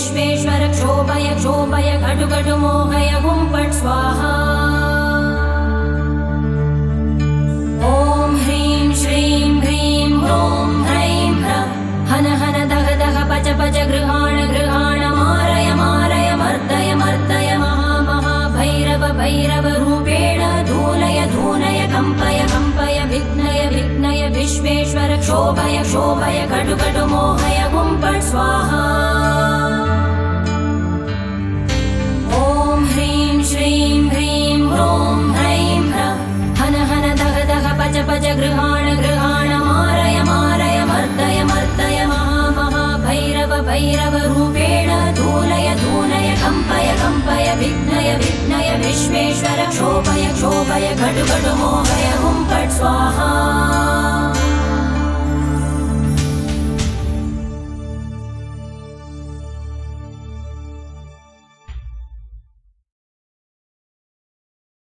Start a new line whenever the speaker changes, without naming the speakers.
विश्वेश्वर क्षोभय क्षोभय कटु कटु मोहय हुं फट् स्वाहा ॐ ह्रीं श्रीं ह्रीं ह्रों ह्रैं ह्रः हन हन दह दह पच पच गृहाण गृहाण मारय मारय मर्दय मर्दय महा महा भैरव भैरव रूपेण धूलय धूलय कम्पय कम्पय विघ्नय विघ्नय विश्वेश्वर क्षोभय क्षोभय कटु कटु मोहय हुं फट् स्वाहा ॐ ह्रीं श्रीं ह्रीं ह्रों ह्रैं ह्रः हन हन दह दह पच पच गृहाण गृहाण मारय मारय मर्दय मर्दय महा महा भैरव भैरव रूपेण धूलय धूलय कम्पय कम्पय विघ्नय विघ्नय विश्वेश्वर क्षोभय क्षोभय कटु कटु मोहय हुं फट् स्वाहा।